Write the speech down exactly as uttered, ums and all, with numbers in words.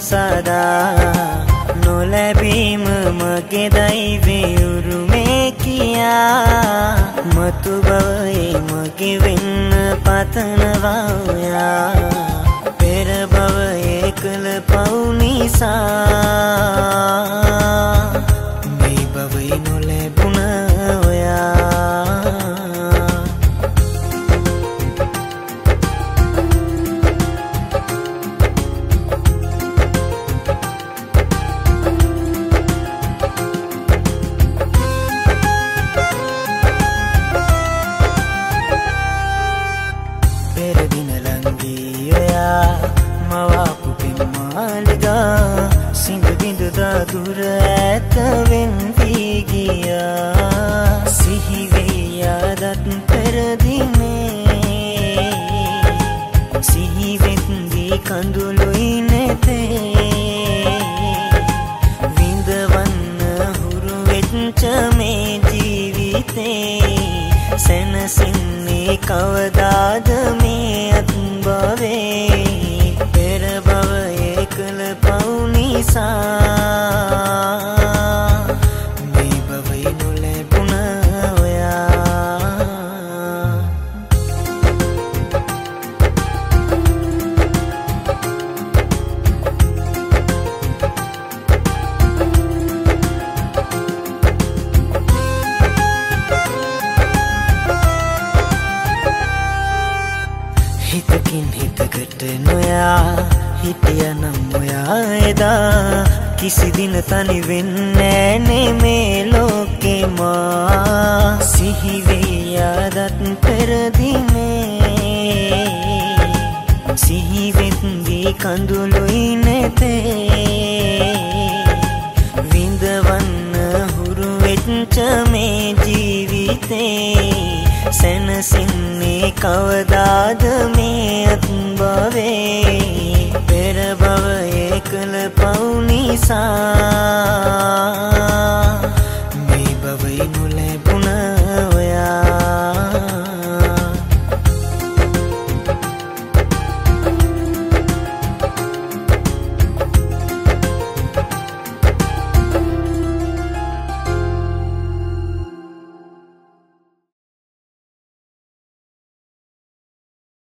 සදා නොලැබීම මගේ දෛවයේ උරුමේ කියා මතු භවයේ මගේ වෙන්න පතනවා ඔයා පෙර භවයේ කළ පව් නිසා මේ භවයේ නොලැබුණ ඔයා මවාපු පින්මාලිගා සිඳු බිඳු දුර ඇත වෙන් වී ගියා සිහි වෙයි අදත් පෙරදිනේ සිහි වෙත්දී කඳුළුයි නැතේ විඳවන්න හුරු වෙච්ච මේ ජීවිතේ සැනසෙන්නේ කවදාද මේ අත්භවේ පෙර භවයේ කළ පව් නිසා මේ භවයේ නොලැබුණ ඔයා හිතකින් හිතකට නොයා හිටියනම් ඔයා එදා කිසි දින තනි වෙන්නේ නෑ මේ ලෝකේ මා සිහි වෙයි අදත් පෙරදිනේ සිහි වෙත්දී කඳුළුයි නැතේ විඳවන්න හුරු වෙච්ච මේ ජීවිතේ සැනසෙන්නේ කවදාද මේ අත්භවේ පෙර භවයේ කළ පව් නිසා